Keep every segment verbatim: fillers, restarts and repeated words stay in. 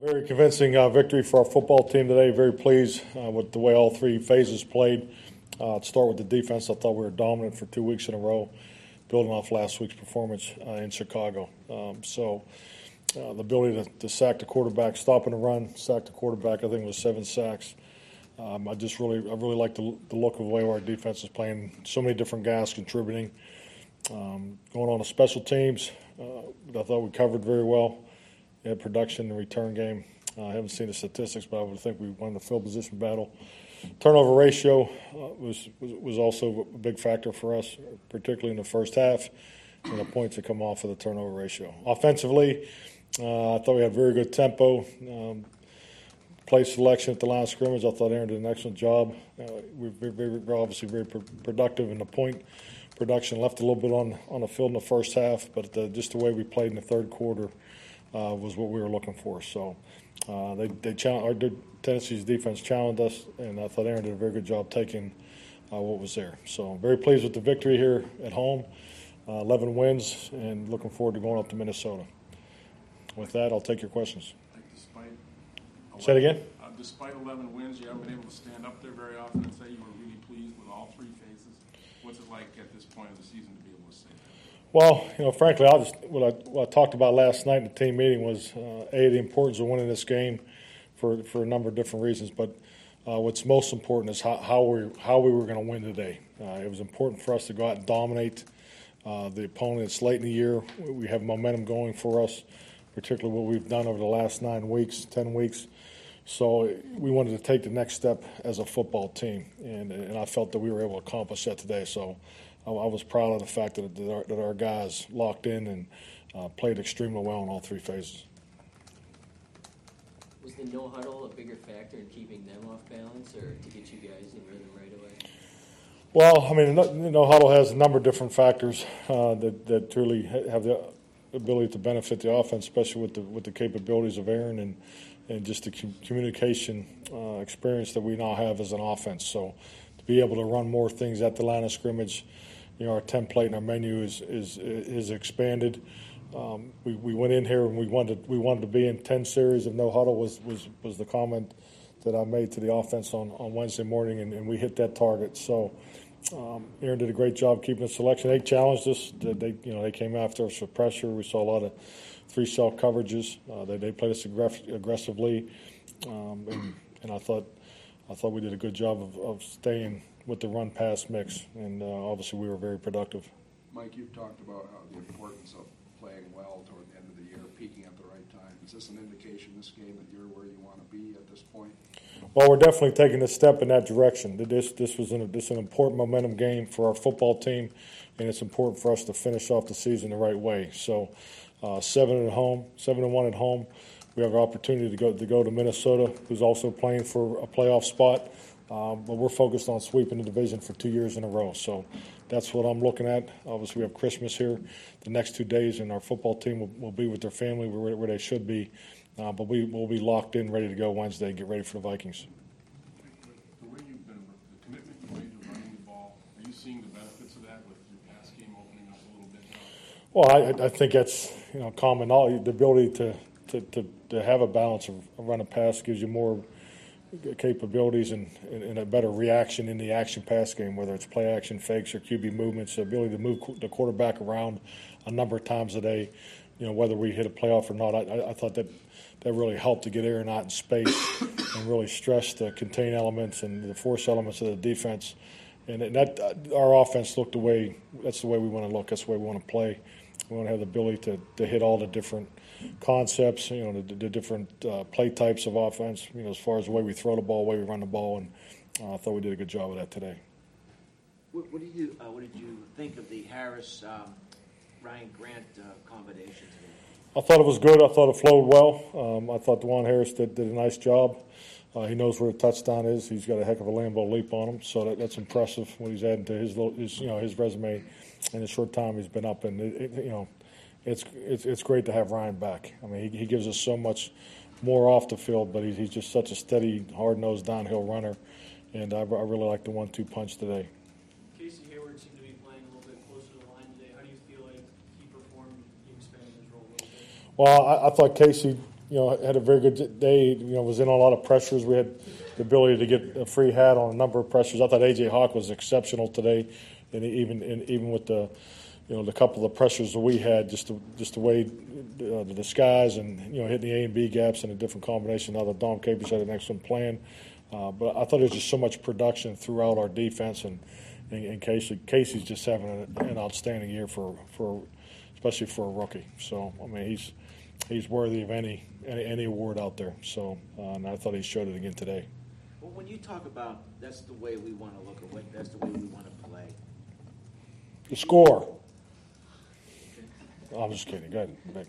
Very convincing uh, victory for our football team today. Very pleased uh, with the way all three phases played. Uh, to start with the defense, I thought we were dominant for two weeks in a row, building off last week's performance uh, in Chicago. Um, so uh, the ability to, to sack the quarterback, stopping the run, sack the quarterback, I think it was seven sacks. Um, I just really, I really like the, the look of the way our defense is playing. So many different guys contributing. Um, going on to special teams, uh, I thought we covered very well. We had production and return game. Uh, I haven't seen the statistics, but I would think we won the field position battle. Turnover ratio uh, was, was was also a big factor for us, particularly in the first half, and the points that come off of the turnover ratio. Offensively, uh, I thought we had very good tempo. Um, play selection at the line of scrimmage, I thought Aaron did an excellent job. Uh, we were, very, very, obviously very pr- productive in the point production. Left a little bit on, on the field in the first half, but the, just the way we played in the third quarter uh, was what we were looking for. So uh, they they challenged, our Tennessee's defense challenged us, and I thought Aaron did a very good job taking uh, what was there. So very pleased with the victory here at home. Uh, eleven wins, and looking forward to going up to Minnesota. With that, I'll take your questions. Despite Say it again? Uh, despite eleven wins, you haven't been able to stand up there very often and say you were really pleased with all three phases. What's it like at this point of the season to be able to say that? Well, you know, frankly, I just what I, what I talked about last night in the team meeting was uh, a the importance of winning this game for for a number of different reasons. But uh, what's most important is how, how we how we were going to win today. Uh, it was important for us to go out and dominate uh, the opponent. It's late in the year. We have momentum going for us, particularly what we've done over the last nine weeks, ten weeks. So we wanted to take the next step as a football team, and and I felt that we were able to accomplish that today. So I, I was proud of the fact that, that, our, that our guys locked in and uh, played extremely well in all three phases. Was the no huddle a bigger factor in keeping them off balance, or to get you guys in rhythm right away? Well, I mean, no, no huddle has a number of different factors uh, that that truly have the ability to benefit the offense, especially with the with the capabilities of Aaron and. and just the communication uh, experience that we now have as an offense. So to be able to run more things at the line of scrimmage, you know, our template and our menu is is is expanded. Um, we, we went in here and we wanted we wanted to be in ten series of no huddle was was, was the comment that I made to the offense on, on Wednesday morning, and, and we hit that target. So um, Aaron did a great job keeping the selection. They challenged us. They you know they came after us for pressure. We saw a lot of three cell coverages. Uh, they they played us aggress- aggressively, um, and, and I thought I thought we did a good job of, of staying with the run pass mix, and uh, obviously we were very productive. Mike, you've talked about how the importance of playing well toward the end of the year, peaking at the right time. Is this an indication this game that you're where you want to be at this point? Well, we're definitely taking a step in that direction. This this was an, this an important momentum game for our football team, and it's important for us to finish off the season the right way. So. Uh, seven at home, seven and one at home. We have an opportunity to go to go to Minnesota, who's also playing for a playoff spot. Um, but we're focused on sweeping the division for two years in a row. So that's what I'm looking at. Obviously, we have Christmas here the next two days, and our football team will, will be with their family where, where they should be. Uh, but we will be locked in, ready to go Wednesday and get ready for the Vikings. The way you've been, the commitment you made to running the ball, are you seeing the benefits of that with your pass game opening up a little bit now? Well, I, I think that's you know common knowledge. The ability to, to, to, to have a balance of a run and pass gives you more capabilities and, and a better reaction in the action pass game, whether it's play action fakes or Q B movements. The ability to move the quarterback around a number of times a day, you know, whether we hit a playoff or not. I, I thought that that really helped to get Aaron out in space and really stress the contain elements and the force elements of the defense. And that our offense looked the way that's the way we want to look. That's the way we want to play. We want to have the ability to, to hit all the different concepts, you know, the, the different uh, play types of offense, you know, as far as the way we throw the ball, the way we run the ball, and uh, I thought we did a good job of that today. What, what did you uh, What did you think of the Harris um, Ryan Grant uh, combination today? I thought it was good. I thought it flowed well. Um, I thought DeJuan Harris did, did a nice job. Uh, he knows where the touchdown is. He's got a heck of a Lambeau leap on him, so that, that's impressive. What he's adding to his, his, you know, his resume in the short time he's been up. And it, it, you know, it's it's it's great to have Ryan back. I mean, he, he gives us so much more off the field, but he's, he's just such a steady, hard-nosed downhill runner. And I, I really like the one-two punch today. Casey Hayward seemed to be playing a little bit closer to the line today. How do you feel like he performed, he expanded his role a little bit? Well, I, I thought Casey you know, had a very good day. You know, was in on a lot of pressures. We had the ability to get a free hat on a number of pressures. I thought A J Hawk was exceptional today, and even and even with the, you know, the couple of pressures that we had, just the, just the way uh, the disguise and you know hitting the A and B gaps in a different combination. Now that Dom Capers had an excellent plan, uh, but I thought there was just so much production throughout our defense, and and, and Casey Casey's just having an, an outstanding year for for especially for a rookie. So I mean he's. He's worthy of any, any any award out there. So, uh, and I thought he showed it again today. Well, when you talk about that's the way we want to look at it, that's the way we want to play. The score. I'm just kidding. Go ahead, Nick.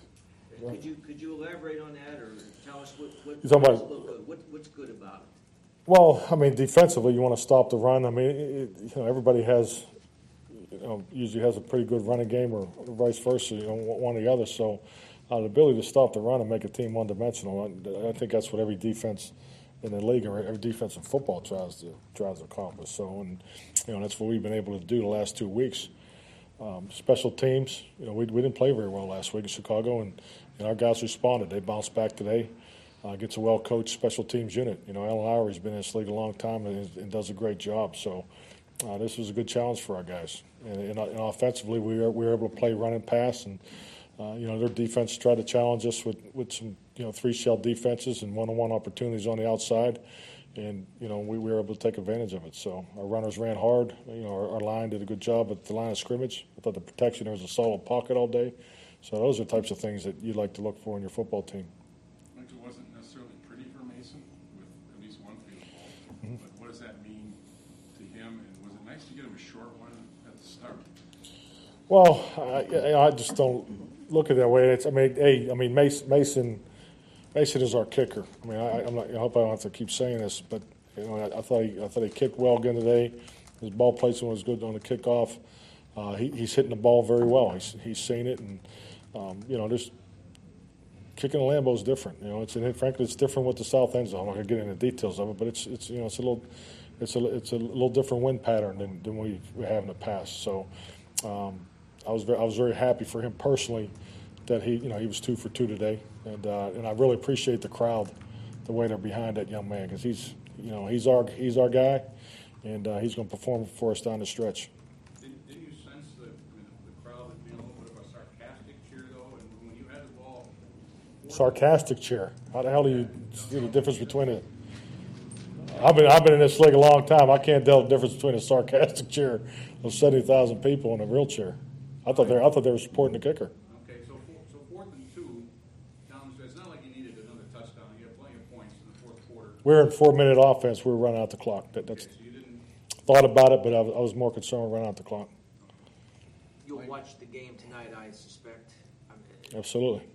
Could you could you elaborate on that, or tell us what what, You're talking what's, about- look good? what what's good about it? Well, I mean, defensively, you want to stop the run. I mean, it, you know, everybody has, you know, usually has a pretty good running game, or vice versa. You know, one or the other. So. Uh, the ability to stop the run and make a team one-dimensional, I, I think that's what every defense in the league or every defense in football tries to tries to accomplish. So, and you know, that's what we've been able to do the last two weeks. Um, special teams, you know, we, we didn't play very well last week in Chicago, and, and our guys responded. They bounced back today. Uh, gets a well-coached special teams unit. You know, Alan Lowry's been in this league a long time and, and does a great job. So, uh, this was a good challenge for our guys. And, and, and offensively, we were, we were able to play run and pass and. Uh, you know, their defense tried to challenge us with, with some, you know, three-shell defenses and one-on-one opportunities on the outside. And, you know, we, we were able to take advantage of it. So our runners ran hard. You know, our, our line did a good job at the line of scrimmage. I thought the protection, there was a solid pocket all day. So those are the types of things that you'd like to look for in your football team. It wasn't necessarily pretty for Mason with at least one field goal. Mm-hmm. But what does that mean to him? And was it nice to get him a short one at the start? Well, I, I just don't look at it that way. It's, I mean, hey, I mean, Mason, Mason, Mason is our kicker. I mean, I, I'm not, I hope I don't have to keep saying this, but you know, I, I thought he, I thought he kicked well again today. His ball placement was good on the kickoff. Uh, he, he's hitting the ball very well. He's, he's seen it, and um, you know, just kicking a Lambeau is different. You know, it's and frankly, it's different with the south end zone. I'm not going to get into the details of it, but it's, it's you know, it's a little, it's a, it's a little different wind pattern than, than we we have in the past. So. Um, I was very, I was very happy for him personally that he, you know, he was two for two today, and uh, and I really appreciate the crowd, the way they're behind that young man, because he's, you know, he's our he's our guy, and uh, he's going to perform for us down the stretch. Did, did you sense that I mean, the crowd had been a little bit of a sarcastic cheer though, and when you had the ball? Sarcastic cheer. How the hell do you see the difference between it? I've been I've been in this league a long time. I can't tell the difference between a sarcastic cheer of seventy thousand people and a real cheer. I thought they I thought they were supporting the kicker. Okay, so four, so fourth and two, down. It's not like you needed another touchdown. You had plenty of points in the fourth quarter. We were in four-minute offense. We were running out the clock. That, that's Okay, so you didn't. thought about it, but I was, I was more concerned with running out the clock. You'll watch the game tonight, I suspect. I mean, Absolutely.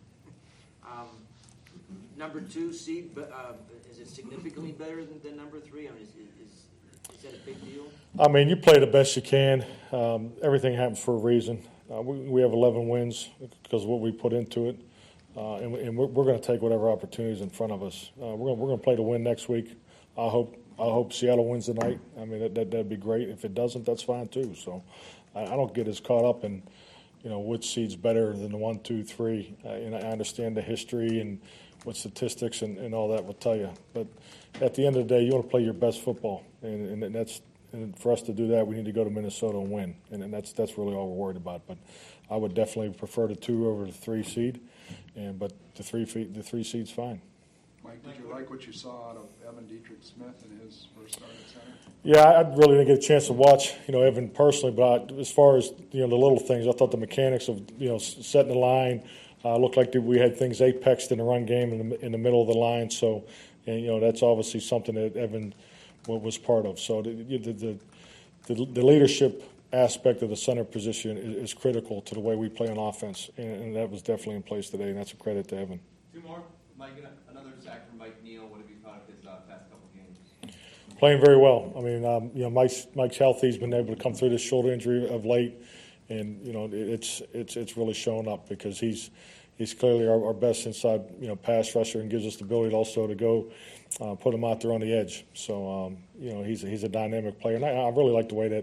um, number two seed, but uh, is it significantly better than, than number three? I mean, is, is is that a big deal? I mean, you play the best you can. Um, everything happens for a reason. Uh, we, we have eleven wins because of what we put into it, uh, and, and we're, we're going to take whatever opportunities in front of us. Uh, we're going we're going to play to win next week. I hope I hope Seattle wins tonight. I mean, that, that that'd be great. If it doesn't, that's fine too. So I, I don't get as caught up in, you know, which seed's better than the one, two, three. Uh, and I understand the history and what statistics and, and all that will tell you. But at the end of the day, you want to play your best football, and, and that's and for us to do that, we need to go to Minnesota and win, and, and that's that's really all we're worried about. But I would definitely prefer the two over the three seed, and but the three feet, the three seed's fine. Mike, did you like what you saw out of Evan Dietrich Smith in his first start at center? Yeah, I I really didn't get a chance to watch, you know, Evan personally, but I, as far as, you know, the little things, I thought the mechanics of, you know, setting the line uh, looked like we had things apexed in the run game in the, in the middle of the line. So, and, you know, that's obviously something that Evan was part of. So the the, the, the, the leadership aspect of the center position is, is critical to the way we play on offense, and, and that was definitely in place today, and that's a credit to Evan. Two more. Mike, another sack from Mike Neal. What have you thought of his uh, past couple games? Playing very well. I mean, um, you know, Mike's Mike's healthy. He's been able to come through this shoulder injury of late, and you know, it, it's it's it's really shown up because he's he's clearly our, our best inside, you know, pass rusher, and gives us the ability also to go uh, put him out there on the edge. So um, you know, he's a, he's a dynamic player, and I, I really like the way that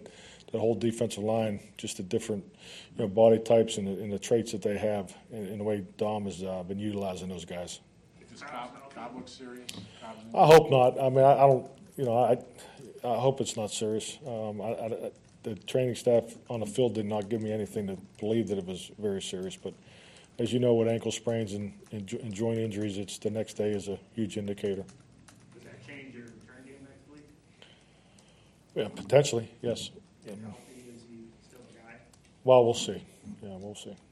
that whole defensive line, just the different, you know, body types and the, and the traits that they have, and, and the way Dom has uh, been utilizing those guys. Does Cobb, Cobb look serious? Cobb- I hope not. I mean, I, I don't, you know, I, I hope it's not serious. Um, I, I, the training staff on the field did not give me anything to believe that it was very serious. But as you know, with ankle sprains and, and, jo- and joint injuries, it's the next day is a huge indicator. Does that change your return game next week? Yeah, potentially, yes. How healthy is he still a guy? Well, we'll see. Yeah, we'll see.